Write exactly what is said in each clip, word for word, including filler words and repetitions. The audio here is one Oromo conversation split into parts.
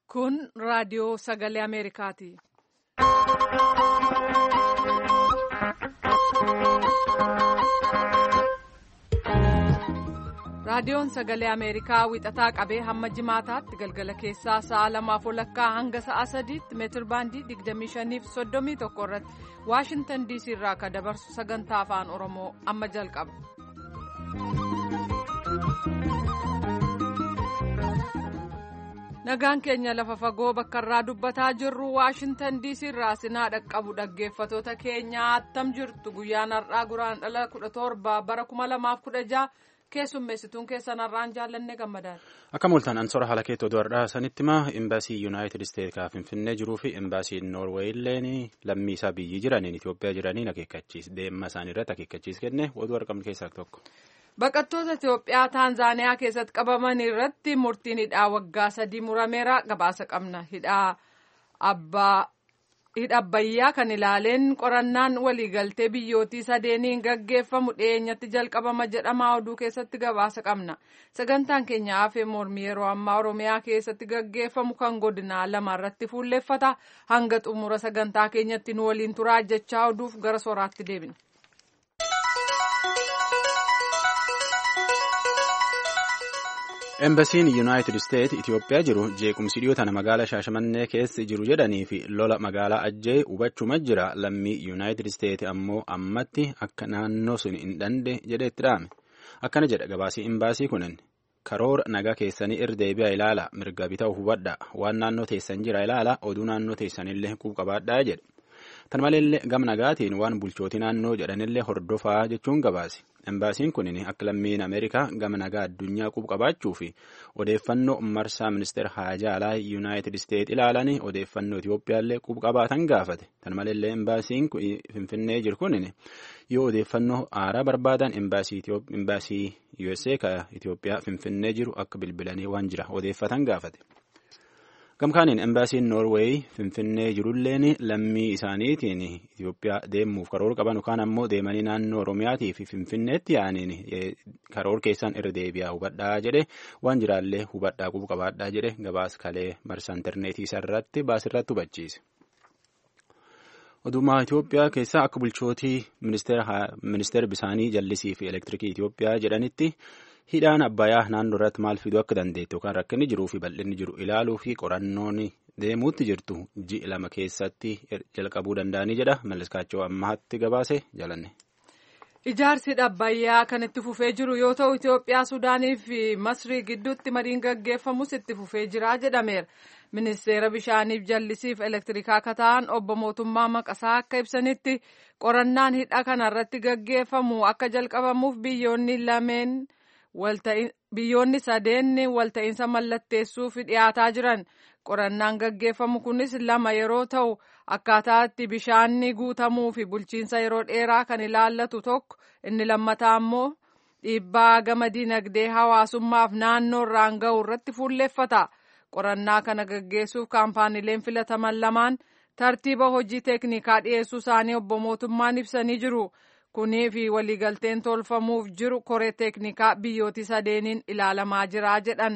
Kun raadiyoo sagalee Ameerikaati. Raadiyoon sagalee Ameerikaa wixataa qabee hamma jimaataatti galgala keessaa sa'a lamaaf walakkaa hanga sa'a sadiitti meetir baandii digdamii shanii fi soddomii tokko irratti Waashintan diisii irraa akka dabarsu sagantaa afaan Oromoo amma jalqaba. Nagaan keenya lafa fagoo bakka irraa dubbataa jirru Waashintan diisii irraa sinaa dhaqqabu dhaggeeffatoota keenya attam jirtu guyyaan har'aa guraandhala kudha torba bara kuma lamaaf kudha jaha keessummeessituun keessan har'aan jaallanne gammadaan. Akka mul'atan ansora haala keettoo du'arraa sanitti maa imbaasii yuunaayitid isteetsi kan finfinnee jiruu fi imbaasiin noorweey illeen lammii isaa biyyi jiraniin Itoophiyaa jiraniin akeekkachiis deemma isaanii irratti akeekkachiis kenne oduu argamne keessaa tokko. Baqattoota Itoophiyaa Taanzaaniyaa keessatti qabaman irratti murtiin hidhaa waggaa sadii murameera gabaasa qabna. Hidhaa abbaa hidha abbayyaa kan ilaaleen qorannaan waliigaltee biyyootii sadeeniin gaggeeffamu dhiyeenyatti jalqabama jedhamaa oduu keessatti gabaasa qabna. Sagantaan keenya hafee mormii yeroo ammaa Oromiyaa keessatti gaggeeffamu kan godinaa lama irratti fuulleeffata. Hanga xumura sagantaa keenyatti nu waliin turaa jechaa oduuf gara sooraatti deebina. Embasiin yuunaayitid isteetsi Itoophiyaa jiru jeequmsi dhiyootaan magaalaa Shaashamannee keessa jiru jedhanii fi lola magaalaa Ajjee hubachuma jira. Lammii yuunaayitid isteetsi ammoo ammatti akka naannoo sun hin dhaqne jedhee itti dhaame. Akkana jedha gabaasii imbaasii kunin karoora nagaa keessanii irra deebi'aa ilaala mirga bitaa hubadha waan naannoo teessan jira ilaala oduu naannoo teessanillee qabaadhaa jedha. Tan maleellee gam nagaatiin waan bulchootii naannoo jedhanillee hordofaa jechuun gabaase. Embaasiin kunin akka lammiin Ameerikaa gama nagaa addunyaa qabaachuu fi odeeffannoo marsaa ministeera haajaa alaa yuunaayitid isteetsi ilaalanii odeeffannoo Itoophiyaallee qabaatan gaafate. Tan maleellee embaasiin finfinnee jiru kunin yoo odeeffannoo haaraa barbaadan embaasii U S A ka Itoophiyaa finfinnee jiru akka bilbilanii waan jira odeeffatan gaafate. Gamkaaniin embaasiin Noorweey finfinnee jirulleen lammii isaaniitiin Itoophiyaa deemuuf karoora qaban yookaan ammoo deemanii naannoo Oromiyaatii fi finfinneetti yaa'aniin karoora keessan irra deebi'aa hubadhaa jedhe waan jiraallee hubadhaa quba qabaadhaa jedhe gabaas kalee marsaa intarneetii isarratti baasirratti hubachiise. Odumaa Itoophiyaa keessaa akka bulchootii ministeera bisaanii jallisii fi elektirikii Itoophiyaa jedhanitti hidhaan abbayyaa naannoo irratti maal fiduu akka dandeettu yookaan rakkinni jiruu fi bal'inni jiru ilaaluu fi qorannoon deemuutti jirtu ji'a lama keessatti jalqabuu danda'anii jedha. Malliskaachoo ammaatti gabaase jalanne. Ijaarsi hidha abbayyaa kan itti fufee jiru yoo ta'u Itoophiyaa, Suudaanii fi Masrii gidduutti mariin gaggeeffamus itti fufee jira jedhameera. Ministeera bishaaniif jallisiif elektirikaa akka ta'an obbo Mootummaa Maqasaa akka ibsanitti qorannaan hidha kanarratti gaggeeffamu akka jalqabamuuf biyyoonni lameen biyyoonni sadeen walta'iinsa mallatteessuuf dhiyaataa jiran. Qorannaan gaggeeffamu kunis lama yeroo ta'u akkaataa itti bishaanni guutamuu fi bulchiinsa yeroo dheeraa kan ilaallatu tokko, inni lammataa ammoo dhiibbaa gama dinagdee hawaasummaaf naannoo irraan ga'u irratti fuulleeffata. Qorannaa kana gaggeessuuf kaampaaniileen filataman lamaan tartiiba hojii teeknikaa dhiyeessuu isaanii obbo Mootummaan ibsanii jiru. Kunii fi waliigalteen tolfamuuf jiru koree teeknikaa biyyootii sadeeniin ilaalamaa jira jedhan.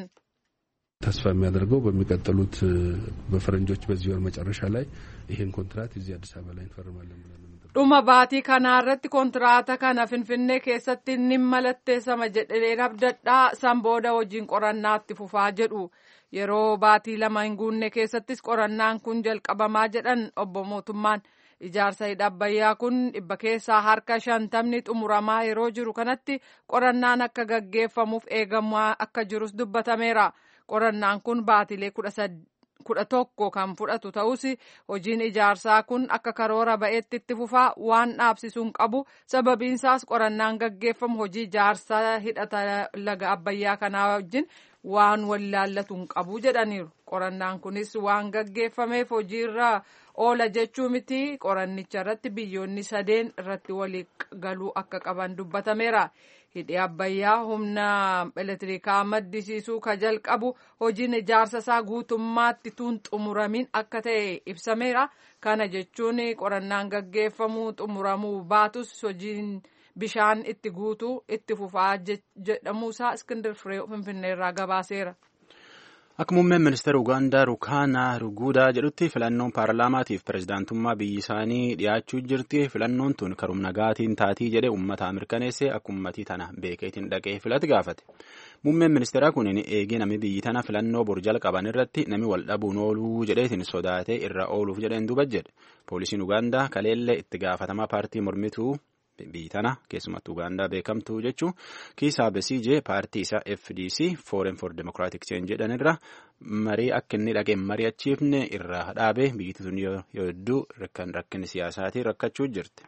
ተስፋ የሚያደርገው በሚቀጥሉት በፈረንጆች በዚህ ወር መጨረሻ ላይ ይሄን ኮንትራት እዚህ አዲስ አበባ ላይ እንፈርማለን ብለን dhuma baatii kanaa irratti kontiraata kana finfinnee keessatti ni mallatteessama jedhee abdadhaa san booda hojiin qorannaatti fufaa jedhu. Yeroo baatii lama hin guunne keessattis qorannaan kun jalqabamaa jedhan obbo Mootummaan. Ijaarsa hidha abbayyaa kun dhibba keessaa harka shantamni xumuramaa yeroo jiru kanatti qorannaan akka gaggeeffamuuf eegamaa akka jirus dubbatameera. Qorannaan kun baatilee kudha tokko kan fudhatu ta'us hojiin ijaarsaa kun akka karoora ba'eetti itti fufaa waan dhaabsisuun qabu. Sababiinsaas qorannaan gaggeeffamu hojii ijaarsaa hidha laga abbayyaa kanaa wajjin waan wal ilaallatu hin qabu jedhaniiru. Qorannaan kunis waan gaggeeffameef hojiirra oola jechuu miti. Qorannicha irratti biyyoonni sadeen irratti walii galuu akka qaban dubbatameera. Hidhi abbayyaa humna elektirikaa maddisiisuu ka jalqabu hojiin ijaarsa isaa guutummaatti tuun xumuramin akka ta'e ibsameera. Kana jechuun qorannaan gaggeeffamuu xumuramuu baatus hojiin bishaan itti guutuu itti fufaa jedhamuusaa Iskindir Firee Finfinneerraa gabaaseera. Akka muummeen ministeera Ugaandaa Rukaanaa Ruguudaa jedhutti filannoon paarlaamaatiif pirezidaantummaa biyyi isaanii dhiyaachuu jirti. Filannoon tun karum nagaatiin taatii jedhe uummataa mirkaneesse akka uummatii tana beekeetiin dhaqee filatu gaafate. Muummeen ministeeraa kun eegee namni biyyi tana filannoo bor jalqaban irratti namni wal dhabuun ooluu jedheetiin sodaatee irra ooluuf jedheen duuba jedhe. Poolisiin Ugaandaa kaleellee itti gaafatamaa paartii mormituu biyyi tana keessumattuu Ugaandaa beekamtuu jechuun Kiisaa Besigye paartii isaa F D C Forum for Democratic Change jedhanirra marii akka inni dhaqee mari'achiifne irraa dhaabee biyyi tun yoo hedduu rakkinni siyaasaatiin rakkachuu jirti.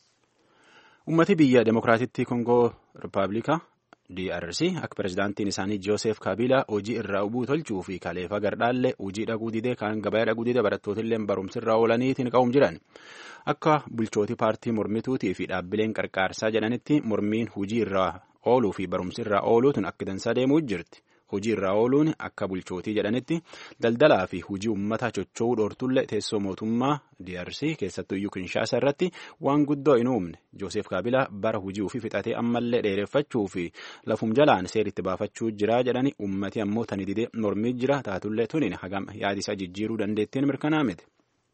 Ummati biyya Demokiraatittii Kongoo Rippaabilikaa D R C akka pirezidaantiin isaanii Joosef Kabiila hojii irraa ubuu tolchuu fi kaleefa gardhaallee hojii dhaquu didee kaan gabayaa dhaquu didee barattootillee barumsirraa oolaniitiin qa'uum jiran. Akka bulchooti paartii mormituutii fi dhaabbileen qarqaarsaa jedhanitti mormiin hojii irraa ooluu fi barumsirraa ooluutiin akka dansaa deemuu jirti. Hojii irraa ooluun akka bulchootii jedhanitti daldalaa fi hojii uummataa chocho'uu dhoortullee teessoo mootummaa D R C keessattuu iyyuu Kinshaasa irratti waan guddoo hin uumne. Joosef Kabiila bara hojii ofii fixatee ammallee dheereffachuu fi lafum jalaan seeritti baafachuu jira jedhani uummati ammoo tani didee mormii jira taatullee tuniin hagam yaadisaa jijjiiruu dandeettiin mirkanaa miti.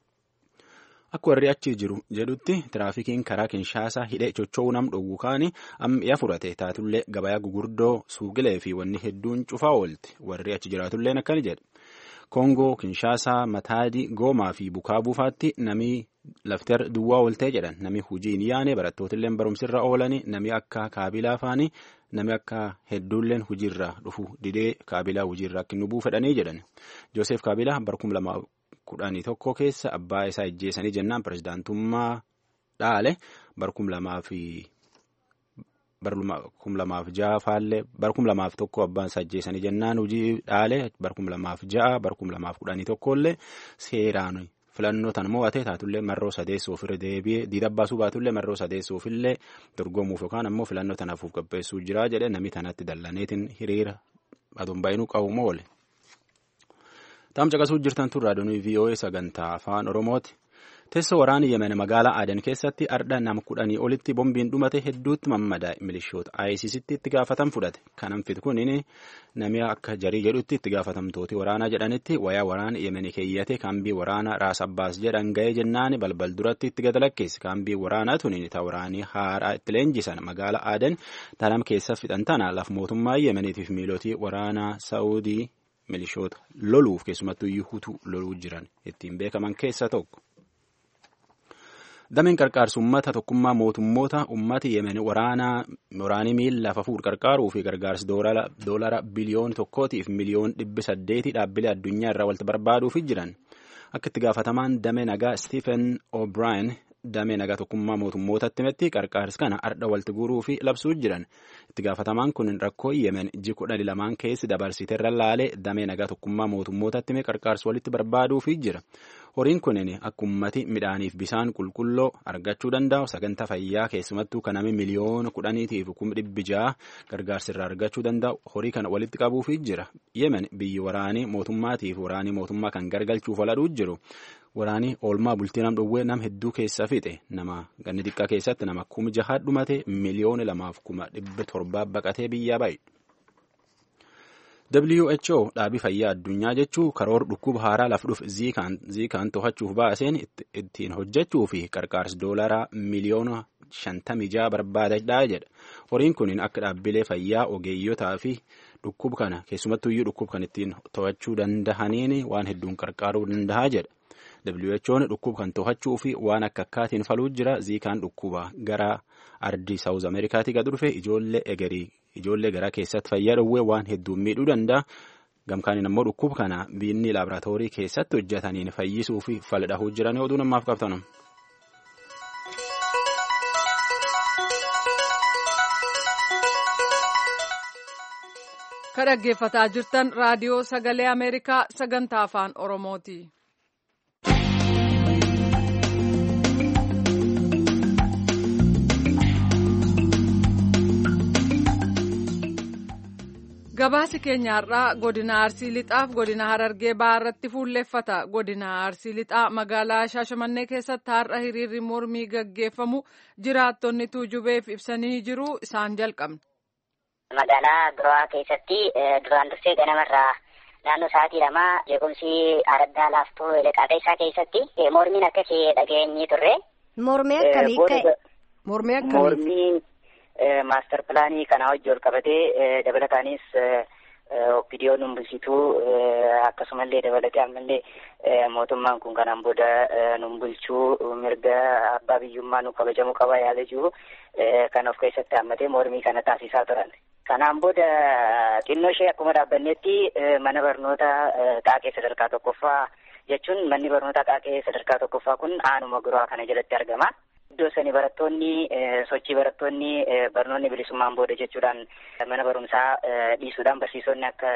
Akka warri achi jiru jedhutti tiraafikiin karaa Kinshaasaa hidhee chocho'uu nam dhowwu kaani ammi'a furate taatullee gabayaa gugurdoo suuqilee fi wanni hedduun cufaa oolti. Warri achi jiraatulleen akkani jedhe. Koongoo, Kinshaasaa, Mataadii, Goomaa fi Bukaa buufaatti namni lafteer duwwaa ooltee jedhan. Namni hojii hin yaane barattootillee barumsirra oolani namni akka Kaabilaa faani namni akka hedduulleen hojiirra dhufu didee Kaabilaa hojiirra akka inni bu'u fedhanii jedhan. Joosef Kaabilaa barkum lama kudhanii tokko keessa abbaa isaa ajjeesanii jennaan pirezidaantummaa dhaale barkum lamaa fi barkum lamaaf ja'a faallee barkum lamaaf tokko abbaan isaa ajjeesanii jennaan hojii dhaale barkum lamaaf ja'a barkum lamaaf kudhanii tokkollee seeraan filannoo tan mo'ate taatullee marroo sadeessuuf irra deebi'ee diida baasuu baatullee marroo sadeessuufillee dorgomuuf yookaan ammoo filannoo tanaaf qopheessuu jira jedhe namni tanatti dallaneetiin hiriira aduun baay'inuu qabuuma oole. Taam caqasuu jirtan tun raadiyoon V O A sagantaa afaan Oromooti. Teessoo waraana Yemen magaalaa Aden keessatti ardha nama kudhanii olitti bombiin dhumate hedduutti mammadaa milishoota I S I S itti gaafatan fudhate. Kanan fitu kunin namni akka jarii jedhutti itti gaafatamtooti waraanaa jedhanitti wayaa waraana Yemen keeyyate kaambii waraanaa Raas Abbaas jedhan ga'ee jennaan balbal duratti itti gad lakkeesse. Kaambii waraanaa tuniin ta waraanii haaraa itti leenjisan magaalaa Aden tanam keessa fixan tana laf mootummaa Yemeniitiif miilootii waraanaa Saawudii milishoota loluuf keessumattuu Yuhutu loluu jiran ittiin beekaman keessa tokko. Dameen qarqaarsa uummata tokkummaa mootummoota uummati Yemen waraanaa waraanii miila lafa fuudh qarqaaruu fi gargaarsa doolara biliyoon tokkootiif miliyoon dhibbi saddeetii dhaabbilee addunyaa irraa walitti barbaaduuf jiran. Akka itti gaafatamaan damee nagaa Stephen O'Brien damee nagaa tokkummaa mootummootatti himetti qarqaarsa kana ardha walitti guuruu fi labsuu jiran. Itti gaafatamaan kun rakkoo Yemen ji kudhanii lamaan keessi dabarsiteerra laalee damee nagaa tokkummaa mootummootatti hime qarqaarsa walitti barbaaduuf jira. Horiin kunin akka ummati midhaaniif bisaan qulqulloo argachuu danda'u sagantaa fayyaa keessumattuu kan namni miliyoona kudhaniitiif kuma dhibbi ja'a gargaarsirraa argachuu danda'u horii kana walitti qabuuf jira. Yemen biyyi waraanii mootummaatiif waraanii mootummaa kan gargalchuuf oladhuu jiru. Waraanii oolmaa bultii nam dhowwee nam hedduu keessa fixe nama ganni xiqqaa keessatti nama kuma jahaa dhumate miliyoona lamaaf kuma dhibba torbaa baqatee biyyaa baay'e. W H O dhaabii fayyaa addunyaa jechuu karoora dhukkuba haaraa laf dhufu ziikaan to'achuuf baaseen ittiin hojjechuu fi qarqaarsa doolaraa miliyoona shantamii ja'a barbaadadhaa jedha. Horiin kun akka dhaabbilee fayyaa ogeeyyotaa fi dhukkuba kana keessumattuyyuu dhukkuba kan ittiin to'achuu dandahaniin waan hedduun qarqaaruu dandahaa jedha. W H O'n dhukkuba kan to'achuu fi waan akka akkaatiin faluu jira ziikaan dhukkuba gara ardii Saawuz Ameerikaatii gad dhufe ijoollee egerii ijoollee garaa keessatti fayyaa dhowwee waan hedduun miidhuu danda'a. Gamkaaniin ammoo dhukkuba kana biinni laaboraatoorii keessatti hojjetaniin fayyisuu fi faldhahuu jiran oduu namaaf qabatan. Kan dhaggeeffataa jirtan raadiyoo sagalee Ameerikaa sagantaa afaan Oromooti. Gabaasi keenyaarraa godina Arsii Lixaaf godina Harargee Bahaarratti fuulleeffata. Godina Arsii Lixaa magaalaa Shaashamannee keessatti har'a hiriirri mormii gaggeeffamu jiraattonni tuujubeef ibsanii jiru. Isaan jalqabna. Magaalaa Biroo keessatti duraan dursee ganamarraa naannoo sa'aatii lamaa jeequmsi araddaa laaftoo leqaaxeessaa keessatti mormiin akkasii dhageenyii turre. Mormii akkamii ka'e? Mormii akkamii? Mormiin maaster pilaanii kanaa wajjin ol qabatee dabalataanis opiidiyoo numbulchituu akkasumallee dabalatee ammallee mootummaan kun kanaan booda numbulchuu mirga abbaa biyyummaa nu kabajamuu qaba yaada jiru kan of keessatti hammatee mormii kana taasisaa turan. Kanaan booda xinnoo ishee akkuma dhaabbannetti mana barnoota Qaaqee sadarkaa tokkoffaa jechuun manni barnoota Qaaqee sadarkaa tokkoffaa kun aanuma Guraa kana jalatti argama. Iddoo sani barattoonni sochii barattoonni barnoonni bilisummaan booda jechuudhaan mana barumsaa dhiisuudhaan barsiisonni akka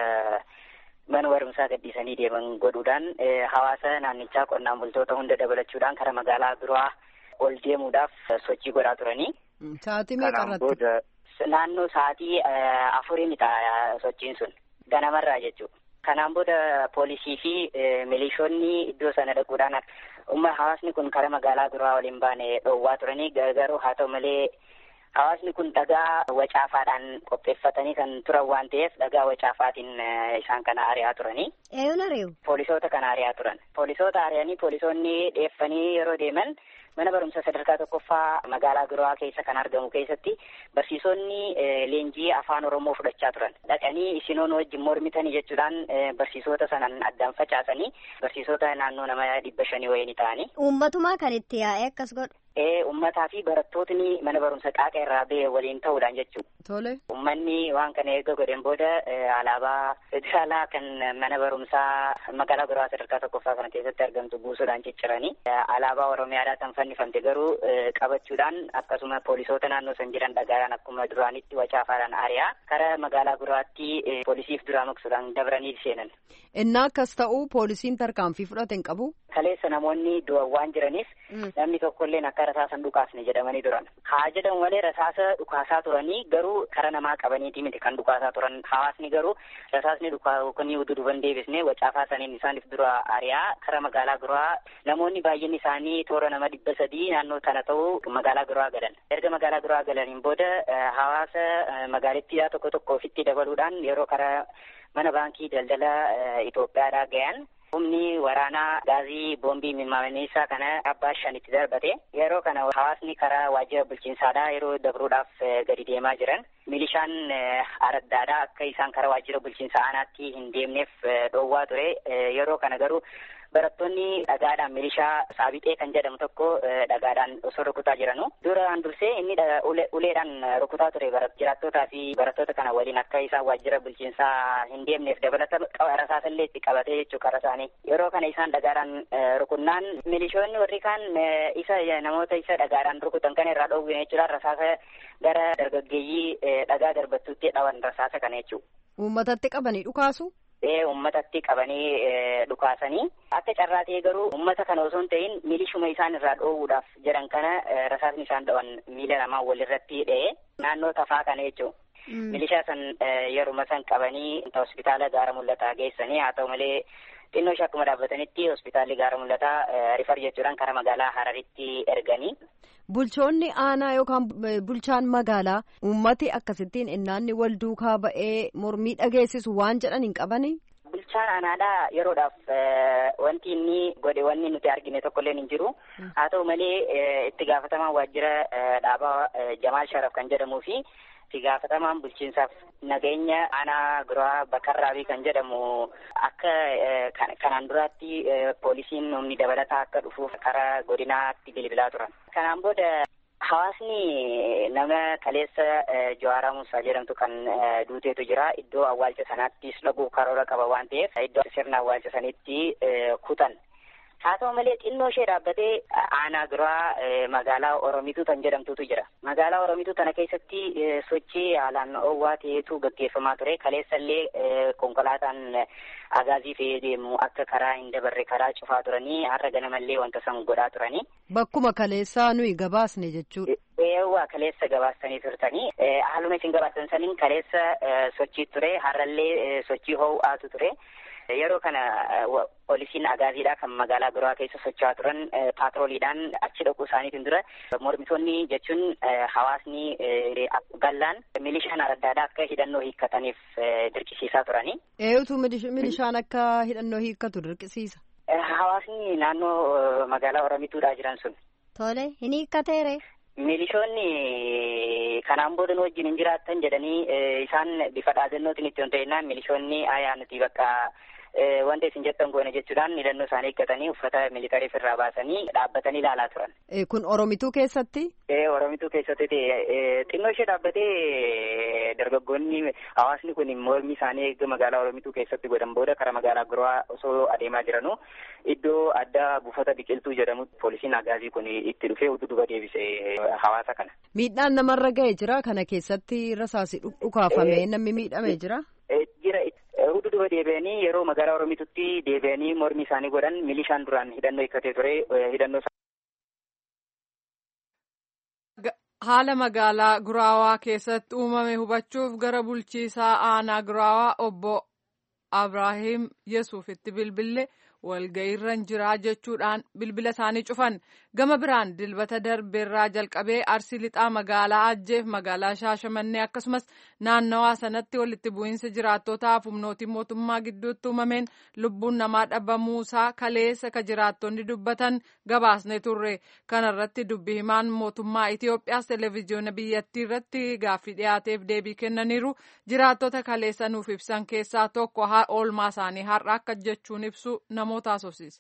mana barumsaa gadhiisanii deeman godhuudhaan hawaasa naannichaa qonnaan bultoota hunda dabalachuudhaan karaa magaalaa Guraa ol deemuudhaaf sochii godhaa turanii. Sa'aatii meeqa irratti? Naannoo sa'aatii afurii ta'a sochiin sun ganamarraa jechuudha. Kanaan booda poolisii fi milishoonni iddoo sana dhaquudhaan umma hawaasni kun karaa magaalaa Guraa waliin baane dhoowwaa turanii garuu haa ta'u malee hawaasni kun dhagaa wacaafaadhaan qopheeffatanii kan turan waan ta'eef dhagaa wacaafaatiin isaan kana ari'aa turanii. Eeyoon ari'u? Poolisoota kana ari'aa turan. Poolisoota ari'anii poolisoonni dheeffanii yeroo deeman mana barumsa sadarkaa tokkoffaa magaalaa Guraa keessa kan argamu keessatti barsiisonni leenjii afaan Oromoo fudhachaa turan. Dhaqanii isinoon wajjin mormitanii jechuudhaan barsiisota sanan addaan facaasanii barsiisota naannoo nama dhibba shanii wayini ta'anii. Uummatumaa kan itti yaa'ee akkas godhu? Ee uummataa fi barattootni mana barumsa Qaaqee irraa ba'e waliin ta'uudhaan jechuudha. Tole. Uummanni waan kana eega godhan booda alaabaa federaalaa kan mana barumsaa magaalaa Guraa sadarkaa tokkoffaa kana keessatti argamtu buusuudhaan cicciranii alaabaa Oromiyaadhaa kan fannifamte garuu qabachuudhaan akkasuma poolisoota naannoo san jiran dhagaadhaan akkuma duraanitti wacaafaadhaan ari'aa karaa magaalaa Guraatti poolisiif duraa maqsuudhaan dabranii seenan. Innaa akkas ta'u poolisiin tarkaanfii fudhate hin qabu? Kaleessa namoonni du'an waan jiraniif namni tokkollee akka rasaasa dhukaasne jedhamanii turan. Haa jedhan malee rasaasa dhukaasaa turanii garuu karaa namaa qabaniiti miti kan dhukaasaa turan. Hawaasni garuu rasaasni dhukaasuu kun ududuban deebisnee wacaafaa saniin isaaniif dura ari'aa karaa magaalaa Guraa namoonni baay'een isaanii toora nama dhibba sadii naannoo tana ta'uu magaalaa Guraa galan. Erga magaalaa Guraa galaniin booda hawaasa magaalattiidhaa tokko tokko ofitti dabaluudhaan yeroo karaa mana baankii daldala Itoophiyaadhaa gayan humni waraanaa gaazii boombii mimmaanisaa kana abbaa shanitti darbate yeroo kana hawaasni karaa waajjira bulchiinsaadhaa yeroo dabruudhaaf gadi deemaa jiran milishaan araddaadhaa akka isaan karaa waajjira bulchiinsa aanaatti hin deemneef dhoowwaa ture yeroo kana garuu barattoonni dhagaadhaan milishaa saabixee kan jedhamu tokko dhagaadhaan osoo rukutaa jiranu duraan dursee inni uleedhaan rukutaa ture jiraattootaa fi barattoota kana waliin akka isaan waajjira bulchiinsaa hin deemneef dabalata rasaasallee itti qabatee jechuu karaa isaanii yeroo kana isaan dhagaadhaan rukunnaan milishoonni warri kaan isa namoota isa dhagaadhaan rukutan kana irraa dhoowwine jechuudhaan rasaasa gara dargaggeeyyii dhagaa darbattuutti dhawan rasaasa kana jechuudha. Uummatatti qabanii dhukaasu? Ee uummatatti qabanii dhukaasanii akka carraa ta'e garuu uummata kana osoo hin ta'in milishuma isaan irraa dhoowwuudhaaf jedhan kana rasaasni isaan dhawan miila lamaan walirratti dha'ee naannoo tafaa kana jechuudha. Milishaa san yeruma san qabanii hospitaala Gaara Mul'ataa geessanii haa ta'u malee xinnoo ishee akkuma dhaabbatanitti hospitaalli Gaara Mul'ataa rifar jechuudhaan karaa magaalaa Hararitti erganii. Bulchoonni aanaa yookaan bulchaan magaalaa uummati akkasittiin innaanni wal duukaa ba'ee mormii dhageessisu waan jedhan hin qabanii? Bulchaan aanaadhaa yeroodhaaf wanti inni godhe wanni nuti argine tokkolleen hin jiru. Haa ta'u malee itti gaafatamaan waajjira dhaabaa Jamaal Sharaf kan jedhamuu fi itti gaafatamaan bulchiinsaaf nageenya aanaa Guraa Bakarraabii kan jedhamu akka kanaan duraatti poolisiin humni dabalataa akka dhufuuf karaa godinaatti bilbilaa turan. Kanaan booda hawaasni nama kaleessa Jawaaraa Muusaa jedhamtu kan duuteetu jira. Iddoo awwaalcha sanaattis dhaguuf karoora qaba waan ta'eef iddoo sirna awwaalcha saniitti kutan. Haa ta'u malee xinnoo ishee dhaabbatee aanaa Guraa magaalaa Oromituu kan jedhamtutu jira. Magaalaa Oromituu tana keessatti sochii haalaan oowwaa ta'etu gaggeeffamaa ture. Kaleessa illee konkolaataan agaazii fe'ee deemu akka karaa hin dabarre karaa cufaa turanii har'a ganamallee wanta san godhaa turanii. Bakkuma kaleessaa nuyi gabaasne jechuudha. Eewwa kaleessa gabaastanii turtanii haaluma isin gabaastan saniin kaleessa sochii ture har'allee sochii ho'aatu ture. Yeroo kana poolisiin agaaziidhaa kan magaalaa biraa keessa socho'aa turan paatrooliidhaan achi dhaquu isaaniitiin dura mormitoonni jechuun hawaasni gallaan milishaan adda addaa akka hidhannoo hiikkataniif dirqisiisaa turani. Eeyyutu milishaan akka hidhannoo hiikkatu dirqisiisa? Hawaasni naannoo magaalaa Oromituudhaa jiran sun. Tole, hin hiikkateere? Milishoonni kanaan booda wajjin hin jiraattan jedhanii isaan bifa dhaadannootiin itti ta'inaan milishoonni ayaa nuti bakka wanta isin jettan goone jechuudhaan hidhannoo isaanii eeggatanii uffata militarii irraa baasanii dhaabbatanii ilaalaa turan. Kun Oromituu keessatti? Ee Oromituu keessatti xinnoo ishee dhaabbatee dargaggoonni hawaasni kun mormii isaanii eegga magaalaa Oromituu keessatti godhan booda karaa magaalaa biraa osoo adeemaa jiranu iddoo addaa buufata biqiltuu jedhamu poolisiin agaazii kun itti dhufee utuduba deebise hawaasa kana. Miidhaan namarra ga'e jira kana keessatti rasaasi dhukaafamee namni miidhamee jira? Jira. Utuduba deebi'anii yeroo magaalaa Oromituutti deebi'anii mormii isaanii godhan milishaan duraan hidhannoo hiikkatee ture hidhannoo. Haala magaalaa Guraawaa keessatti uumame hubachuuf gara bulchiisaa aanaa Guraawaa obbo Abrahiim Yesuufitti bilbille walga'iirra jiraa jechuudhaan bilbila isaanii cufan. Gama biraan dilbata darbeerraa jalqabee Arsii Lixaa magaalaa Ajjeef magaalaa Shaashamannee akkasumas naannawaa sanatti walitti bu'iinsa jiraattotaaf humnootii mootummaa gidduutti uumameen lubbuun namaa dhabamuusaa kaleessa ka jiraattonni dubbatan gabaasne turre. Kana irratti dubbii himaan mootummaa Itoophiyaas televezyiyoona biyyattii irratti gaaffii dhiyaateef deebii kennaniiru. Jiraattota kaleessa nuuf ibsan keessaa tokko oolmaa isaanii har'a akka jechuun ibsu namoota haasofsiise.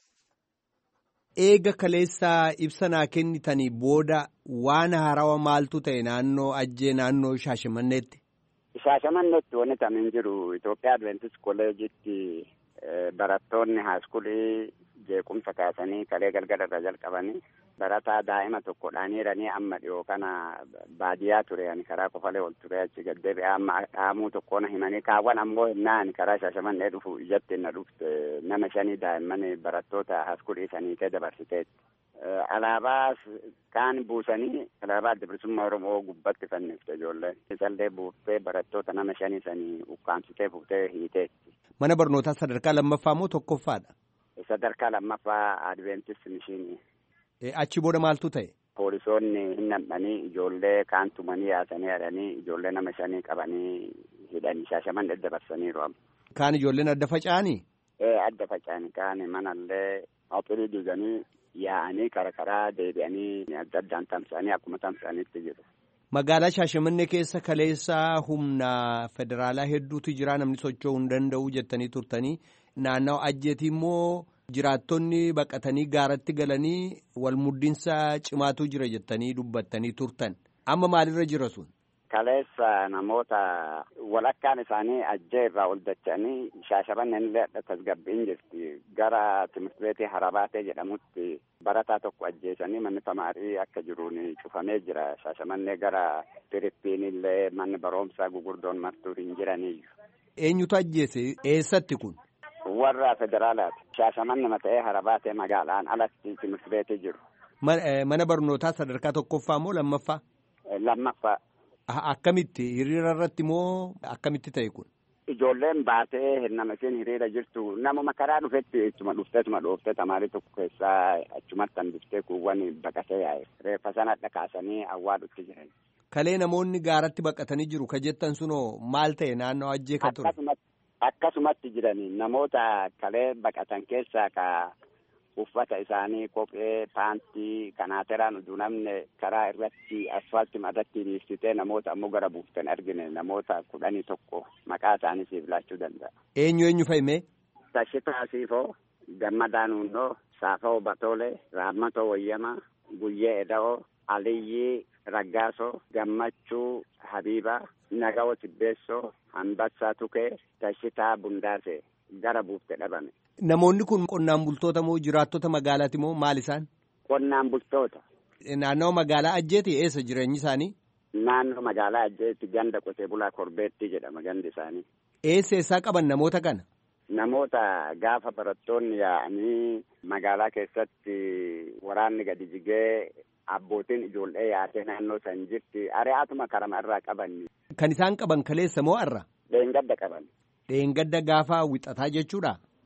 Eega kaleessaa ibsa naa kennitanii booda waan haarawaa maaltu ta'e naannoo Ajjee naannoo Shaashamanneetti? Shaashamanneetti wanti tamin jiru Itoophiyaa Adventis Kolleejitti barattoonni haaskulii jeequmsa kaasanii kalee galgala irra jalqabanii barataa daa'ima tokkodhaan hiranii amma dhiyoo kana baadiyyaa ture ani karaa qofalee ol ture achi gaddeebi'ee amma dhaamuu tokkoon himanii kaawwan ammoo hinnaa ani karaa Shaashamannee dhufu ijatti na dhufte nama shanii daa'imman barattoota haaskulii sanii kee dabarsiteetti. Alaabaa kaan buusanii alaabaa adda bilisummaa Oromoo gubbatti fannifte ijoolleen. Isallee buuftee barattoota nama shanii sanii ukkaamsitee buuftee hiiteetti. Mana barnootaa sadarkaa lammaffaa moo tokkoffaadha? Sadarkaa lammaffaa Adventis mishiinii. Achi booda maaltu ta'e? Poolisoonni hin nam'anii ijoollee kaan tumanii yaasanii hadhanii ijoollee nama shanii qabanii hidhanii Shaashamannee dabarsaniiru amma. Kaan ijoolleen adda faca'anii? Ee adda faca'anii kaan manallee ofirii diiganii yaa'anii karaa karaa deebi'anii adda addaan tamsa'anii akkuma tamsa'anitti jiru. Magaalaa Shaashamannee keessa kaleessaa humna federaalaa hedduutu jira namni socho'uu hin danda'u jettanii turtanii naannawa Ajjeetii immoo jiraattonni baqatanii gaaratti galanii wal muddinsa cimaatu jira jettanii dubbattanii turtan. Amma maalirra jira sun? Kaleessa namoota walakkaan isaanii Ajjee irraa ol dacha'anii Shaashamanneen illee tasgabbiin jirti. Gara timirtibeetii Harabaatee jedhamutti barataa tokko ajjeesanii manni tamaarii akka jiruun cufamee jira. Shaashamannee gara Firiippiin illee manni barumsaa gugurdoon martuu hin jiraniiyyu. Eenyutu ajjeese? Eessatti kun? Warra federaalaati. Shaashamannee mata'ee Harabaatee magaalaan alatti timirtibeetii jiru. Mana barnootaa sadarkaa tokkoffaa moo lammaffaa? Lammaffaa. Akkamitti hiriira irratti moo akkamitti ta'e kun? Ijoolleen baatee nama isheen hiriira jirtu namuma karaa dhufetti ittuma dhuftee ittuma dhooftee tamaarii tokko keessaa achumatti hanbiftee kuuwwan baqatee yaa'e. Reeffa sana dhakaasanii awwaalutti jiran. Kalee namoonni gaaratti baqatanii jiru ka jettan sunoo maal ta'e naannoo Ajjee ka ture? Akkasumatti jiranii namoota kalee baqatan keessaa ka uffata isaanii kophee paantii kanaateraan utuu namni karaa irratti asfaaltii irratti dhiibsitee namoota ammoo gara buuftan argine namoota kudhanii tokko maqaa isaanii siif laachuu danda'a. Eenyu eenyu fa'ime? Tashitaa Siifoo, Gammadaa Nuundoo, Saafoo Batoolee, Raammatoo Wayyamaa, Guyyee Eda'oo, Aliyyii Raggaasoo, Gammachuu Habiibaa, Nagawoo Tibbeessoo, Hambassaa Tukee, Tashitaa Bundaasee gara buufte dhabame. Namoonni kun qonnaan bultoota moo jiraattota magaalaati moo maal isaan? Qonnaan bultoota. Naannoo magaalaa Ajjeeti eessa jireenyi isaanii? Naannoo magaalaa Ajjeeti ganda qotee bulaa Korbeetti jedhama gandi isaanii. Eessa eessaa qaban namoota kana? Namoota gaafa barattoonni yaa'anii magaalaa keessatti waraanni gadi jigee abbootiin ijoollee yaatee naannoo san jirti ari'aatuma karama irraa qaban. Kan isaan qaban kaleessa moo har'a? Dheengadda qaban. Dheengadda gaafa wixataa jechuudha?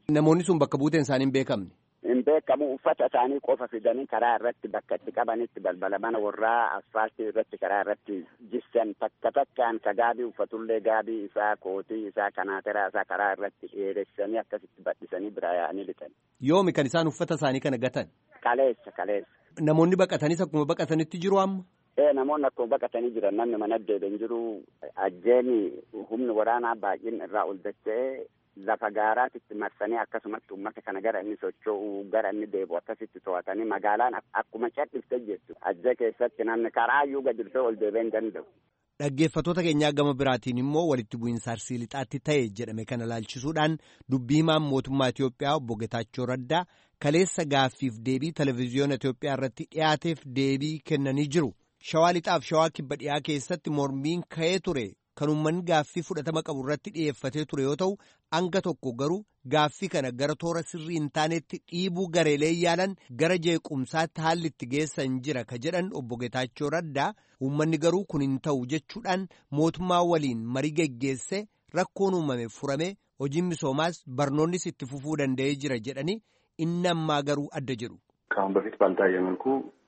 Namoonni sun bakka buuteen isaanii hin beekamne. Hin beekamu uffata isaanii qofa fidanii karaa irratti bakka itti qabanitti balbala mana warraa asfaaltii irratti karaa irratti jissan takka takkaan ka gaabii uffatullee gaabii isaa kootii isaa kanaateraa isaa karaa irratti dheeressanii akkasitti badhisanii biraa yaa'anii lixan. Yoomi kan isaan uffata isaanii kana gatan? Kaleessa kaleessa. Namoonni baqatanis akkuma baqatanitti jiru amma? Ee namoonni akkuma baqatanii jiran namni mana deebiin jiru ajjeeni humni waraanaa baay'een irraa ol dacha'ee lafa gaaraatitti marsanii akkasumatti uummata kana gara inni socho'u gara inni deebi'u akkasitti to'atanii magaalaan akkuma cadhifte jettu ajjee keessatti namni karaayyuu gadi dhufee ol deebi'uu hin danda'u. Dhaggeeffattoota keenyaa gama biraatiin immoo walitti bu'iinsa Arsii Lixaatti ta'e jedhame kana laalchisuudhaan dubbii himaan mootummaa Itoophiyaa obbo Getaachoo Raddaa kaleessa gaaffiif deebii televezyiyoona Itoophiyaa irratti dhiyaateef deebii kennanii jiru. Shawaa Lixaaf Shawaa Kibba Dhiyaa keessatti mormiin ka'ee ture. Kan uummanni gaaffii fudhatama qabu irratti dhiyeeffatee ture yoo ta'u hanga tokko garuu gaaffii kana gara toora sirrii hin taanetti dhiibuu gareelee yaalan gara jeequmsaatti haalli itti geessan jira ka jedhan obbo Getaachoo Raddaa uummanni garuu kun hin ta'u jechuudhaan mootummaa waliin marii geggeesse rakkoon uumame furame hojiin misoomaas barnoonnis itti fufuu danda'ee jira jedhanii inni ammaa garuu adda jedhu. ከአሁን በፊት ባልታየ መልኩ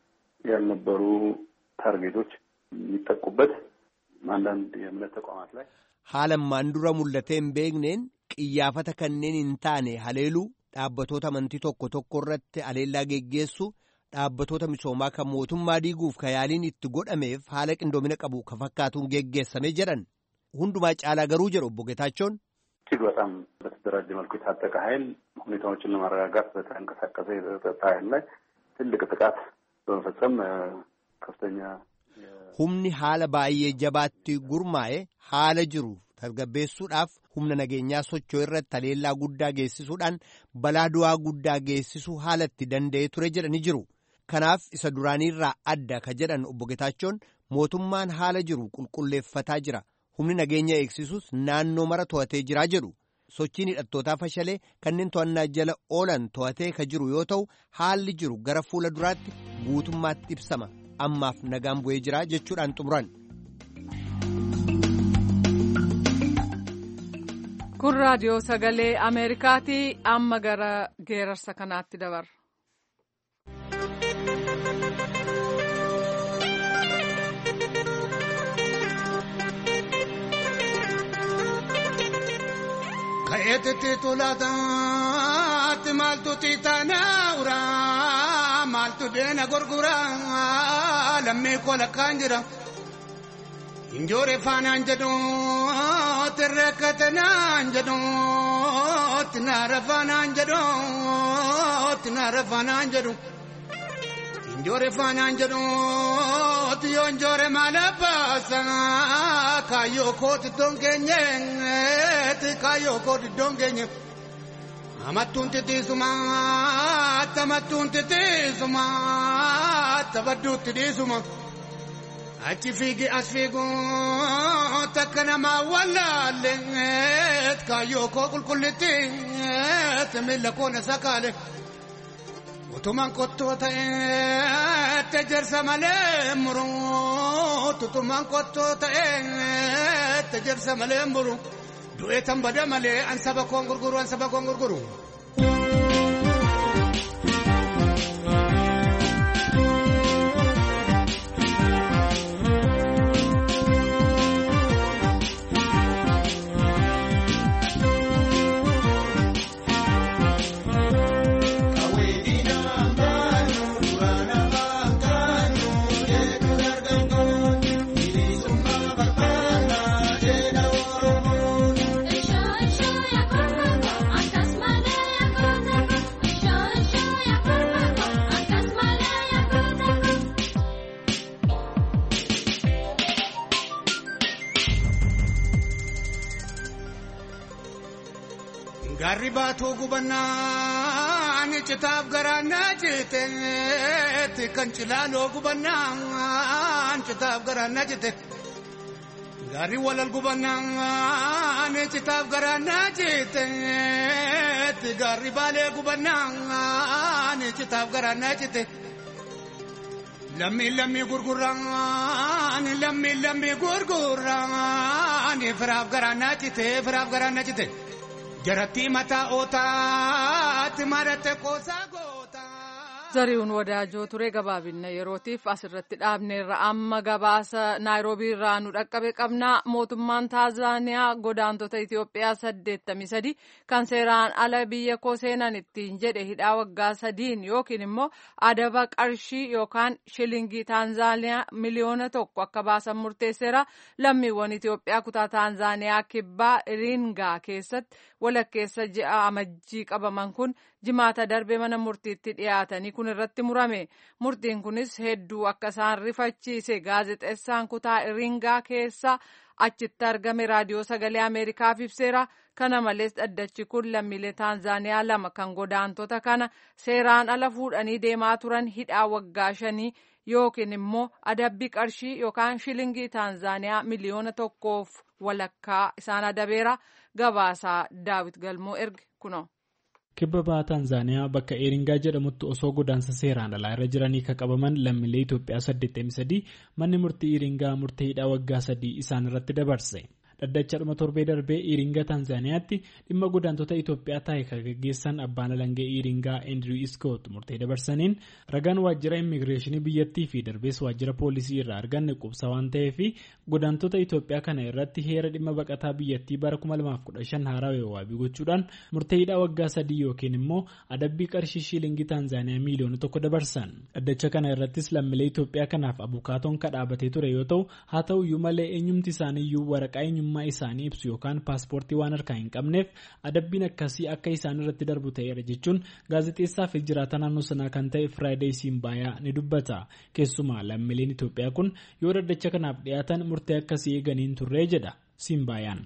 ያልነበሩ ታርጌቶች የሚጠቁበት አንዳንድ የእምነት ተቋማት ላይ haalammaan dura mul'atee hin beekneen qiyyaafata kanneen hin taane haleeluu dhaabbatoota amantii tokko tokko irratti haleellaa geggeessu dhaabbatoota misoomaa kan mootummaa diiguuf kayaaliin itti godhameef haala qindoomina qabu ka fakkaatuun geggeessame jedhan hundumaa caalaa garuu jedhu obbo Getaachoon. እጅግ በጣም በተደራጀ መልኩ የታጠቀ ኃይል ሁኔታዎችን ለማረጋጋት በተንቀሳቀሰ የጸጥታ ኃይል ላይ ትልቅ ጥቃት በመፈጸም ከፍተኛ humni haala baay'ee jabaatti gurmaa'e haala jiru tasgabbeessuudhaaf humna nageenyaa socho'u irratti haleellaa guddaa geessisuudhaan balaa du'aa guddaa geessisuu haala itti danda'ee ture jedhanii jiru. Kanaaf isa duraaniirraa adda ka jedhan obbo Getaachoon mootummaan haala jiru qulqulleeffataa jira. Humni nageenya eegsisus naannoo mara to'atee jiraa jedhu. Sochiin hidhattootaa fashalee kanneen to'annaa jala oolan to'atee ka jiru yoo ta'u haalli jiru gara fuula duraatti guutummaatti ibsama. Ammaaf nagaan bu'ee jira jechuudhaan xumuran. Kun raadiyoo sagalee Ameerikaati. Amma gara geerarsa kanaatti dabarra. Ka'eetti tulaataatti maaltu tiitaanaura maaltu deena gurguraa lammii kola kaan jira injoore faanaan jedhu tirreekkatanaan jedhu tinaara faanaan jedhu tinaara faanaan jedhu injoore faanaan jedhu yoo injoore maala baasa kaayyoo kooti dongeenye kaayyoo kooti dongeenye amattuun titiisuma tamattuun titiisuma tabadduutti dhiisuma achi fiigi as fiigu takka namaa wallaalle kaayyoo koo qulqullitti miilla koo na sakaale utumaan qottoo ta'e tejersa malee muru tutumaan qottoo ta'e tejersa malee muru du'ee tan bada malee an saba koon gurguru an saba koon gurguru. Garri baatuu gubannaa ni citaaf garaannaa jite kan cilaaloo gubannaa citaaf garaannaa jite garri walal gubannaa ni citaaf garaannaa jite garri baalee gubannaa ni citaaf garaannaa jite lammi lammi gurguraan lammi lammi gurguraan firaaf garaannaa jite firaaf garaannaa jite. jaratti mataa ootaatti marate qoosaa goota. Zarihuun Wadaajoo ture gabaabinna yerootiif asirratti dhaabneerra amma gabaasa Naayiroobii irraa nu dhaqqabe qabnaa. Mootummaan Taanzaaniyaa godaantota Itoophiyaa saddeettamii sadi kan seeraan ala biyya koo seenan ittiin jedhe hidhaa waggaa sadiin yookiin immoo adaba qarshii yookaan shilingii Taanzaaniyaa miliyoona tokko akka baasan murteesseera. Lammiiwwan Itoophiyaa kutaa Taanzaaniyaa kibbaa Iringaa keessatti walakkeessa ji'a amajjii qabaman kun jimaata darbe mana murtiitti dhiyaatanii kun irratti murame. Murtiin kunis hedduu akka isaan rifachiise gaazexeessaan kutaa Iringaa keessa achitti argame raadiyoo sagalee Ameerikaaf ibseera. Kana malees dhaddachi kun lammiilee Taanzaaniyaa lama kan godaantota kana seeraan ala fuudhanii deemaa turan hidhaa waggaa shanii yookiin immoo adabbii qarshii yookaan shilingii Taanzaaniyaa miliyoona tokkoof walakkaa isaan adabeera. Gabaasaa Daawit Galmoo erge kunoo. Kibba bahaa Taanzaaniyaa bakka Iringaa jedhamutti osoo godaansa seeraan alaa irra jiranii kan qabaman lammiilee Itoophiyaa saddeettamii sadii manni murtii Iringaa murtee hidhaa waggaa sadii isaan irratti dabarse. Dhaddacha dhuma torbee darbee Iringaa Taanzaaniyaatti dhimma godaantota Itoophiyaa taa'e kan gaggeessan abbaan alangee Iringaa Andrew Iskoot murtee dabarsaniin ragaan waajjira immigireeshinii biyyattii fi darbees waajjira poolisii irraa arganne qubsa waan ta'eef godaantota Itoophiyaa kana irratti heera dhimma baqataa biyyattii bara kuma lamaaf kudha shan haarawee waabii gochuudhaan murtee hidhaa waggaa sadii yookiin immoo adabbii qarshii shilingii Taanzaaniyaa miliyoona tokko dabarsan. Dhaddacha kana irrattis lammiilee Itoophiyaa kanaaf abukaatoon kadhaabatee ture yoo ta'u haa ta'uyyuu malee eenyumti isaaniiyyuu waraqaa eenyummaa isaanii ibsu yookaan paaspoortii waan harkaa hin qabneef adabbiin akkasii akka isaan irratti darbu ta'eera jechuun gaazexeessaa fi jiraata naannoo sanaa kan ta'e Firaayideey Simbaayaa ni dubbata. Keessumaa lammiileen Itoophiyaa kun yoo dhaddacha kanaaf dhiyaatan murtee akkasii eeganiin turree jedha Simbaayaan.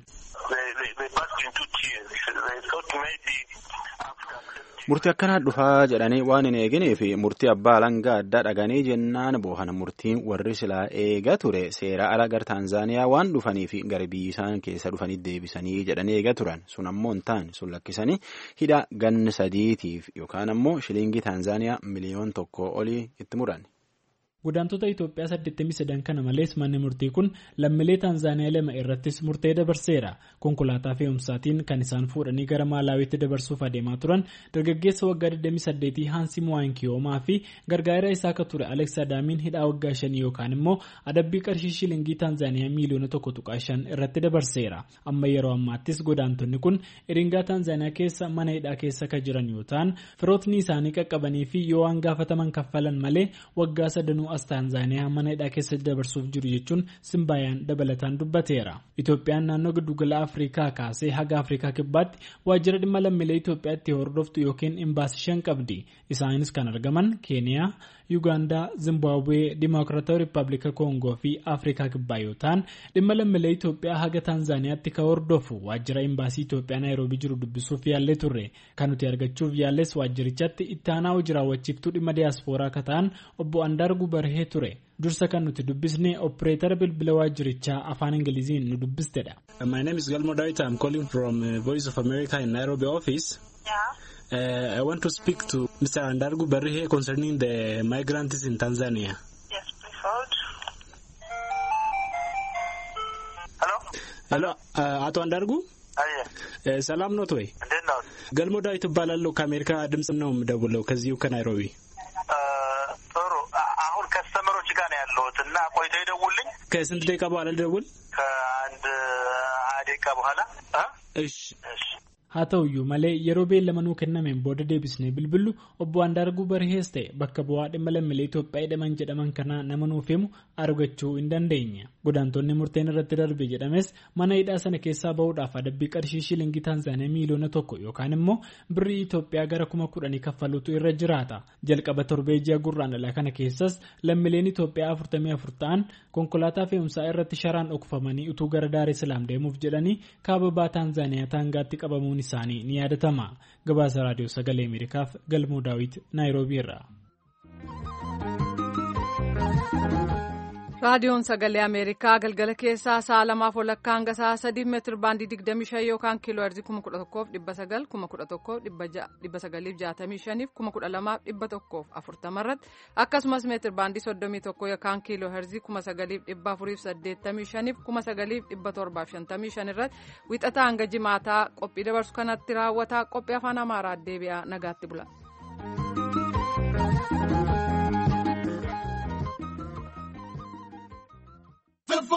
Murtii akkanaa dhufaa jedhanii waan hin eeginee fi murtii abbaa alangaa addaa dhaganii jennaan boohana murtiin warri silaa eega ture seera ala gara Taanzaaniyaa waan dhufanii fi gara biyyi isaan keessa dhufanii deebisanii jedhanii eega turan sun ammoo hin taane sun lakkisanii hidhaa ganna sadiitiif yookaan ammoo shilingii Taanzaaniyaa miliyoon tokko olii itti muran. Godaantota Itoophiyaa saddeettamii sadan kana malees manni murtii kun lammiilee Taanzaaniyaa lama irrattis murtee dabarseera. Konkolaataa fe'umsaatiin kan isaan fuudhanii gara Maalaawiitti dabarsuuf adeemaa turan dargaggeessa waggaa digdamii saddeetii Haansi Muwaankiyoomaa fi gargaara isaa akka ture Aleeks Adaamiin hidhaa waggaa shanii yookaan immoo adabbii qarshii shilingii Taanzaaniyaa miliyoona tokko tuqaa shan irratti dabarseera. Amma yeroo ammaattis godaantonni kun Iringaa Taanzaaniyaa keessa mana hidhaa keessa kan jiran yoo ta'an firootni isaanii qaqqabanii fi yoo waan gaafataman kaffalan malee waggaa sadanuu as Taanzaaniyaa mana hidhaa keessa dabarsuuf jiru jechuun Simbaayaan dabalataan dubbateera. Itoophiyaan naannoo giddugala Afrikaa kaasee haga Afrikaa kibbaatti waajjira dhimma lammiilee Itoophiyaatti hordoftu yookiin imbaasii shan qabdi. Isaanis kan argaman Keeniyaa, Yuugaandaa, Zimbaabuwee, Dimokiraatawaa Rippaabilika Koongoo fi Afrikaa kibbaa yoo ta'an dhimma lammiilee Itoophiyaa haga Taanzaaniyaatti kan hordofu waajjira imbaasii Itoophiyaa Naayiroobii jiru dubbisuuf yaallee turre. Kan nuti argachuuf yaalles waajjirichatti itti aanaa hojii raawwachiiftuu dhimma diyaaspooraa akka ta'an obbo Andaargu Barhee ture. Dursa kan nuti dubbisne opereetara bilbila waajjirichaa afaan Ingiliziin nu dubbistedha. My name is Galmo Dawit. I'm calling from uh, Voice of America in Nairobi office. Yeah. Uh, I want to speak to Mister Andargu Barrihe concerning the migrants in Tanzania. Yes, please hold. Hello? Hello, uh, Ato Andargu? Aye. Uh, ሰላም ነው ወይ? እንዴት ነው? ገልሞ ዳዊት እባላለሁ ከአሜሪካ ድምጽ ነው የምደውለው ከዚሁ ከናይሮቢ። ጥሩ አሁን ከስተመሮች ጋር ነው ያለሁት እና ቆይተው ይደውልኝ። ከስንት ደቂቃ በኋላ ልደውል? ከአንድ ሀያ ደቂቃ በኋላ። እሺ እሺ haa ta'uyyuu malee yeroo beellamanuu kennameen booda deebisnee bilbillu obbo Andaarguu Barhees ta'e bakka bu'aa dhimma lammiilee Itoophiyaa hidhaman jedhaman kana nama nuuf himu argachuu hin dandeenye. Godaantonni murteen irratti darbe jedhames mana hidhaa sana keessaa bahuudhaaf adabbii qarshii shilingii Taanzaaniyaa miliyoona tokko yookaan immoo birrii Itoophiyaa gara kuma kudhanii kaffaluutu irra jiraata. Jalqaba torbee ji'a gurraandhalaa kana keessas lammiileen Itoophiyaa afurtamii afur ta'an konkolaataa fe'umsaa irratti sharaan dhokfamanii utuu gara Daar es Salaam deemuuf jedhanii kaaba bahaa Taanzaaniyaa Taangaatti qabamuun isaanii ni yaadatama. Gabaasa raadiyoo sagalee Ameerikaaf Galmoo Daawit Naayiroobii irraa. raadiyoon sagalee ameerikaa galgala keessaa sa'a lamaaf walakkaa hanga sa'a sadiif meetir baandii digdamii shan yookaan kiiloo heerzii kuma kudha tokkoof dhibba sagal kuma kudha tokkoof dhibba sagaliif jaatamii shaniif kuma kudha lamaaf dhibba tokkoof afurtama irratti akkasumas meetir baandii soddomii tokko yookaan kiiloo heerzii kuma sagaliif dhibba afuriif saddeettamii shaniif kuma sagaliif dhibba torbaaf shantamii shan irratti wixataa hanga jimaataa qophii dabarsu kanatti raawwataa qophii afaan amaaraa deebi'aa nagaatti bula.